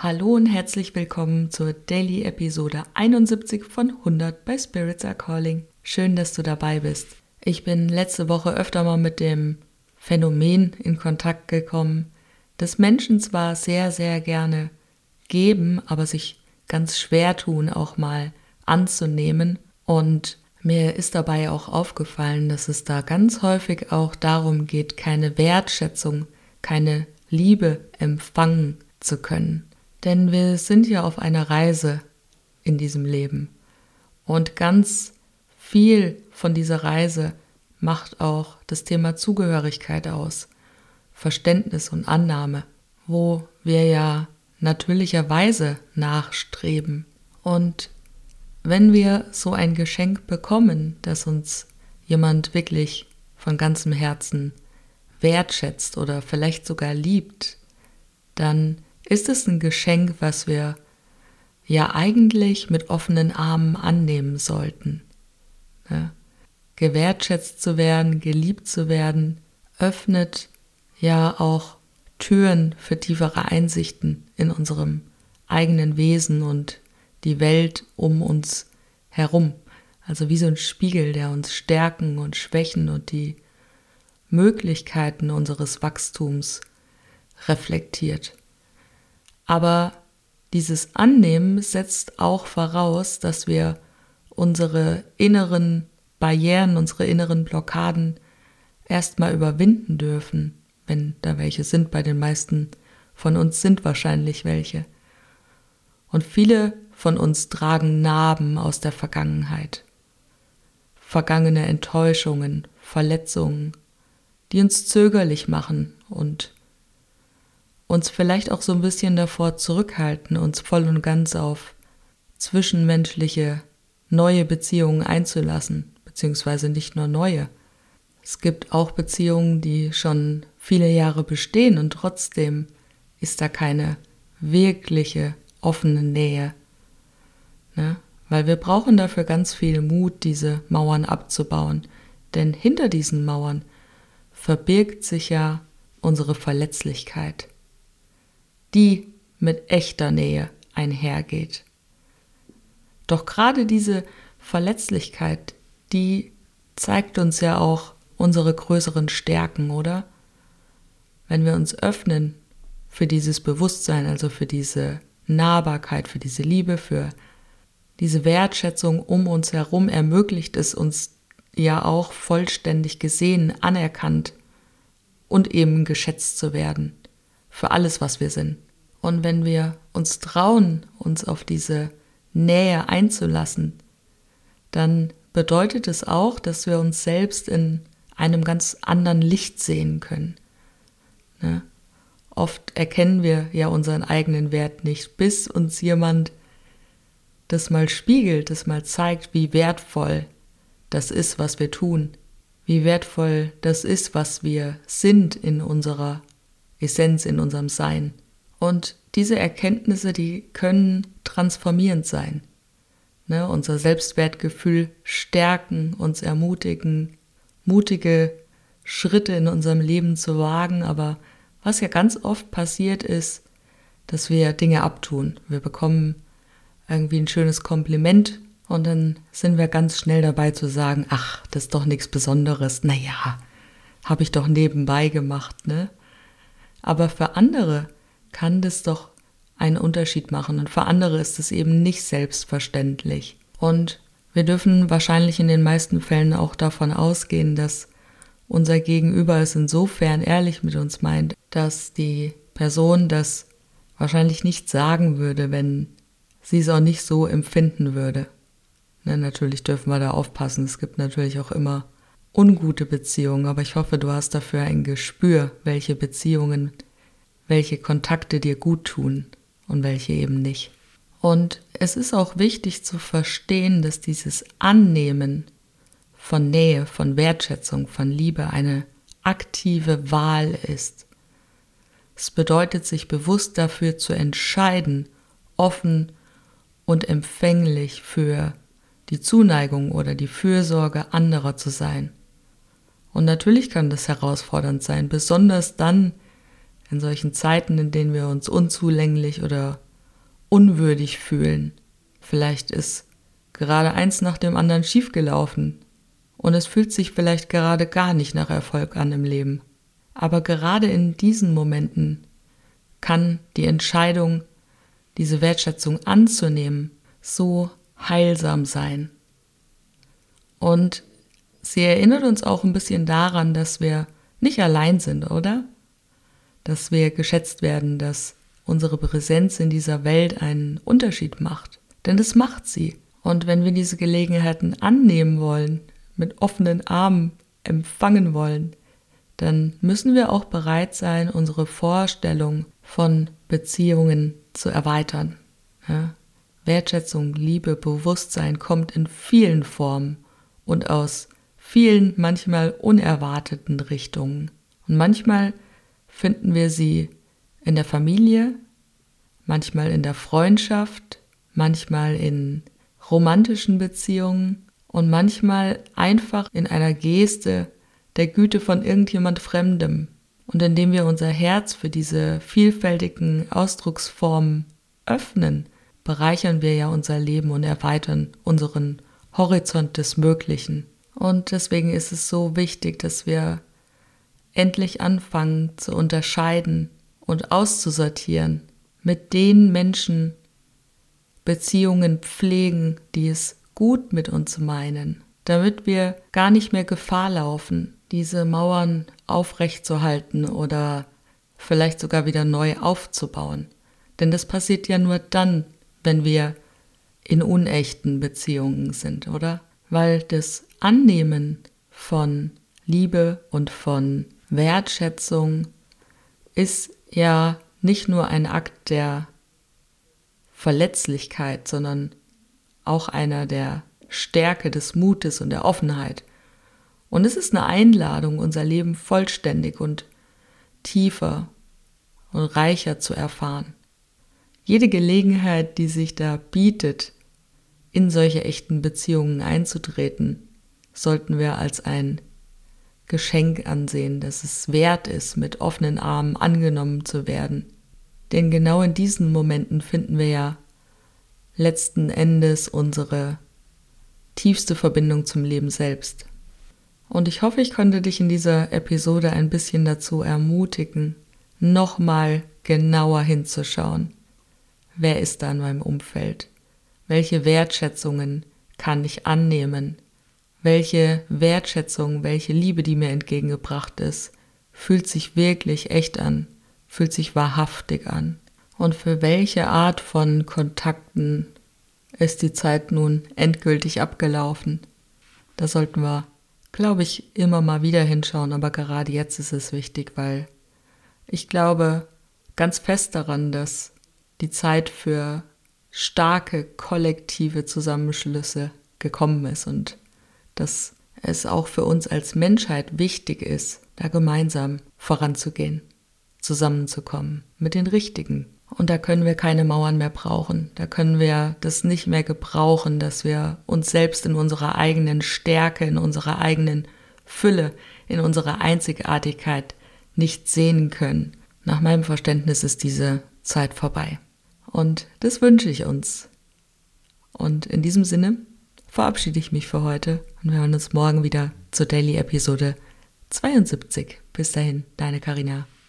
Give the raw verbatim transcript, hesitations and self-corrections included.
Hallo und herzlich willkommen zur Daily Episode einundsiebzig von hundert bei Spirits Are Calling. Schön, dass du dabei bist. Ich bin letzte Woche öfter mal mit dem Phänomen in Kontakt gekommen, dass Menschen zwar sehr, sehr gerne geben, aber sich ganz schwer tun, auch mal anzunehmen. Und mir ist dabei auch aufgefallen, dass es da ganz häufig auch darum geht, keine Wertschätzung, keine Liebe empfangen zu können. Denn wir sind ja auf einer Reise in diesem Leben. Und ganz viel von dieser Reise macht auch das Thema Zugehörigkeit aus, Verständnis und Annahme, wo wir ja natürlicherweise nachstreben. Und wenn wir so ein Geschenk bekommen, das uns jemand wirklich von ganzem Herzen wertschätzt oder vielleicht sogar liebt, dann ist es ein Geschenk, was wir ja eigentlich mit offenen Armen annehmen sollten. Ja? Gewertschätzt zu werden, geliebt zu werden, öffnet ja auch Türen für tiefere Einsichten in unserem eigenen Wesen und die Welt um uns herum. Also wie so ein Spiegel, der uns Stärken und Schwächen und die Möglichkeiten unseres Wachstums reflektiert. Aber dieses Annehmen setzt auch voraus, dass wir unsere inneren Barrieren, unsere inneren Blockaden erstmal überwinden dürfen, wenn da welche sind. Bei den meisten von uns sind wahrscheinlich welche. Und viele von uns tragen Narben aus der Vergangenheit, vergangene Enttäuschungen, Verletzungen, die uns zögerlich machen und uns vielleicht auch so ein bisschen davor zurückhalten, uns voll und ganz auf zwischenmenschliche neue Beziehungen einzulassen, beziehungsweise nicht nur neue. Es gibt auch Beziehungen, die schon viele Jahre bestehen und trotzdem ist da keine wirkliche offene Nähe. Ne? Weil wir brauchen dafür ganz viel Mut, diese Mauern abzubauen. Denn hinter diesen Mauern verbirgt sich ja unsere Verletzlichkeit, die mit echter Nähe einhergeht. Doch gerade diese Verletzlichkeit, die zeigt uns ja auch unsere größeren Stärken, oder? Wenn wir uns öffnen für dieses Bewusstsein, also für diese Nahbarkeit, für diese Liebe, für diese Wertschätzung um uns herum, ermöglicht es uns ja auch vollständig gesehen, anerkannt und eben geschätzt zu werden für alles, was wir sind. Und wenn wir uns trauen, uns auf diese Nähe einzulassen, dann bedeutet es auch, dass wir uns selbst in einem ganz anderen Licht sehen können. Ne? Oft erkennen wir ja unseren eigenen Wert nicht, bis uns jemand das mal spiegelt, das mal zeigt, wie wertvoll das ist, was wir tun, wie wertvoll das ist, was wir sind in unserer Essenz, in unserem Sein. Und diese Erkenntnisse, die können transformierend sein. Ne? Unser Selbstwertgefühl stärken, uns ermutigen, mutige Schritte in unserem Leben zu wagen. Aber was ja ganz oft passiert ist, dass wir Dinge abtun. Wir bekommen irgendwie ein schönes Kompliment und dann sind wir ganz schnell dabei zu sagen, ach, das ist doch nichts Besonderes. Naja, habe ich doch nebenbei gemacht, ne? Aber für andere kann das doch einen Unterschied machen und für andere ist es eben nicht selbstverständlich. Und wir dürfen wahrscheinlich in den meisten Fällen auch davon ausgehen, dass unser Gegenüber es insofern ehrlich mit uns meint, dass die Person das wahrscheinlich nicht sagen würde, wenn sie es auch nicht so empfinden würde. Ne, natürlich dürfen wir da aufpassen. Es gibt natürlich auch immer ungute Beziehungen, aber ich hoffe, du hast dafür ein Gespür, welche Beziehungen, welche Kontakte dir gut tun und welche eben nicht. Und es ist auch wichtig zu verstehen, dass dieses Annehmen von Nähe, von Wertschätzung, von Liebe eine aktive Wahl ist. Es bedeutet, sich bewusst dafür zu entscheiden, offen und empfänglich für die Zuneigung oder die Fürsorge anderer zu sein. Und natürlich kann das herausfordernd sein, besonders dann in solchen Zeiten, in denen wir uns unzulänglich oder unwürdig fühlen. Vielleicht ist gerade eins nach dem anderen schiefgelaufen und es fühlt sich vielleicht gerade gar nicht nach Erfolg an im Leben. Aber gerade in diesen Momenten kann die Entscheidung, diese Wertschätzung anzunehmen, so heilsam sein. Und sie erinnert uns auch ein bisschen daran, dass wir nicht allein sind, oder? Dass wir geschätzt werden, dass unsere Präsenz in dieser Welt einen Unterschied macht. Denn das macht sie. Und wenn wir diese Gelegenheiten annehmen wollen, mit offenen Armen empfangen wollen, dann müssen wir auch bereit sein, unsere Vorstellung von Beziehungen zu erweitern. Ja? Wertschätzung, Liebe, Bewusstsein kommt in vielen Formen und aus vielen, manchmal unerwarteten Richtungen. Und manchmal finden wir sie in der Familie, manchmal in der Freundschaft, manchmal in romantischen Beziehungen und manchmal einfach in einer Geste der Güte von irgendjemand Fremdem. Und indem wir unser Herz für diese vielfältigen Ausdrucksformen öffnen, bereichern wir ja unser Leben und erweitern unseren Horizont des Möglichen. Und deswegen ist es so wichtig, dass wir endlich anfangen zu unterscheiden und auszusortieren, mit den Menschen Beziehungen pflegen, die es gut mit uns meinen, damit wir gar nicht mehr Gefahr laufen, diese Mauern aufrechtzuerhalten oder vielleicht sogar wieder neu aufzubauen. Denn das passiert ja nur dann, wenn wir in unechten Beziehungen sind, oder? Weil das Annehmen von Liebe und von Wertschätzung ist ja nicht nur ein Akt der Verletzlichkeit, sondern auch einer der Stärke, des Mutes und der Offenheit. Und es ist eine Einladung, unser Leben vollständig und tiefer und reicher zu erfahren. Jede Gelegenheit, die sich da bietet, in solche echten Beziehungen einzutreten, sollten wir als ein Geschenk ansehen, dass es wert ist, mit offenen Armen angenommen zu werden. Denn genau in diesen Momenten finden wir ja letzten Endes unsere tiefste Verbindung zum Leben selbst. Und ich hoffe, ich konnte dich in dieser Episode ein bisschen dazu ermutigen, nochmal genauer hinzuschauen. Wer ist da in meinem Umfeld? Welche Wertschätzungen kann ich annehmen? Welche Wertschätzung, welche Liebe, die mir entgegengebracht ist, fühlt sich wirklich echt an, fühlt sich wahrhaftig an? Und für welche Art von Kontakten ist die Zeit nun endgültig abgelaufen? Da sollten wir, glaube ich, immer mal wieder hinschauen, aber gerade jetzt ist es wichtig, weil ich glaube ganz fest daran, dass die Zeit für starke kollektive Zusammenschlüsse gekommen ist und dass es auch für uns als Menschheit wichtig ist, da gemeinsam voranzugehen, zusammenzukommen mit den Richtigen. Und da können wir keine Mauern mehr brauchen. Da können wir das nicht mehr gebrauchen, dass wir uns selbst in unserer eigenen Stärke, in unserer eigenen Fülle, in unserer Einzigartigkeit nicht sehen können. Nach meinem Verständnis ist diese Zeit vorbei. Und das wünsche ich uns. Und in diesem Sinne verabschiede ich mich für heute und wir hören uns morgen wieder zur Daily Episode zweiundsiebzig. Bis dahin, deine Carina.